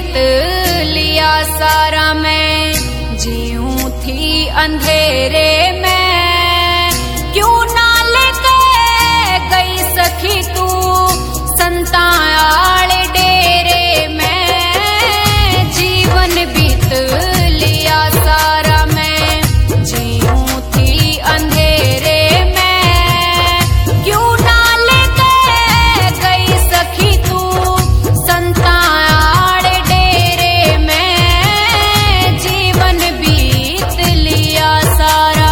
बीत लिया सारा मैं जीऊं थी अंधेरे में, क्यों ना लेके गई सखी तू संतायाल डेरे में। जीवन बीत लिया सारा मैं जीऊं थी अंधेरे में, क्यों ना लेके गई सखी तू संतायाल डेरे में। जीवन बीत लिया सारा।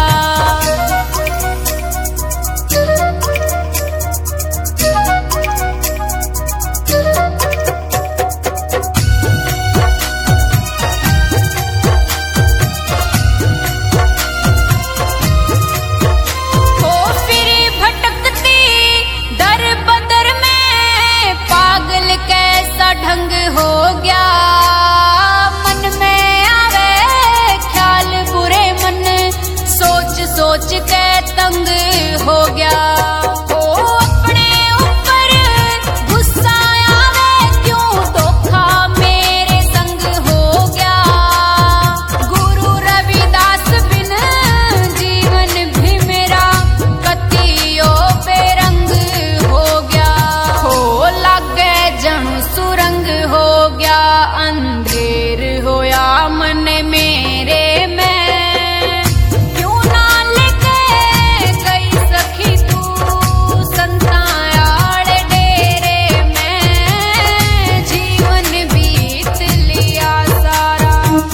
ढंग हो गया मन में आवे ख्याल बुरे, मन सोच सोच के तंग हो गया। ओ अपने ऊपर गुस्सा आवे क्यों धोखा मेरे संग हो गया। गुरु रविदास बिन जीवन भी मेरा कतियो बेरंग हो गया। हो लागे जणु सुरंग हो गया अंधेर होया मन मेरे में, क्यों ना लेके गई सखी तू संतायाल डेरे में। जीवन बीत लिया सारा।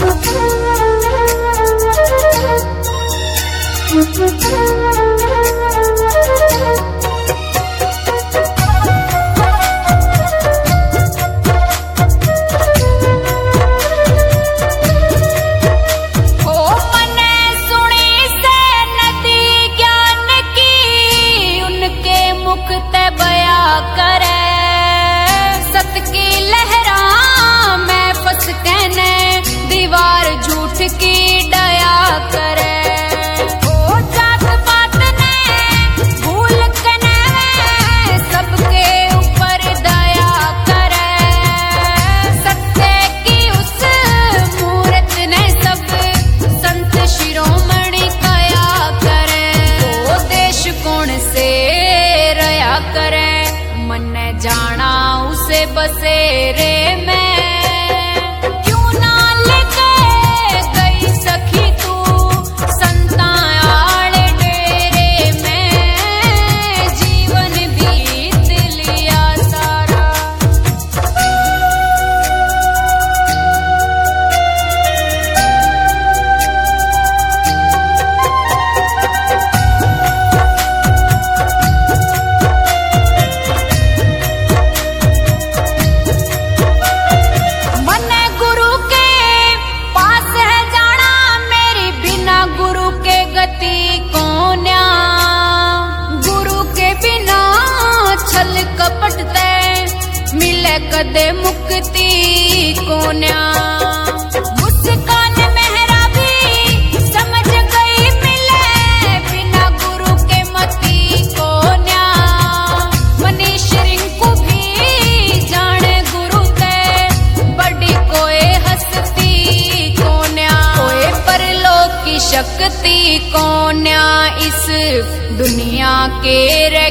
सत की लहरा मैं फंस कहने दीवार झूठ की दया करे। ओ जात पात ने भूल कने सबके ऊपर दया करे। सत्य की उस मूरत ने सब संत शिरोमणि कया करे। ओ देश कौन से रया करे मन जाना उसे बसेरे में, क्यों ना लेके गई सखी तू संतायाल डेरे में। जीवन बीत लिया सारा। मिले कदे मुक्ति कोन्या। मुस्कान मेहरा भी समझ गई मिले बिना गुरु के मती कोन्या। मनीष रिंकू भी जाने गुरु ते बड़ी कोई हस्ती कोन्या। कोई परलोक की शक्ति कोन्या इस दुनिया के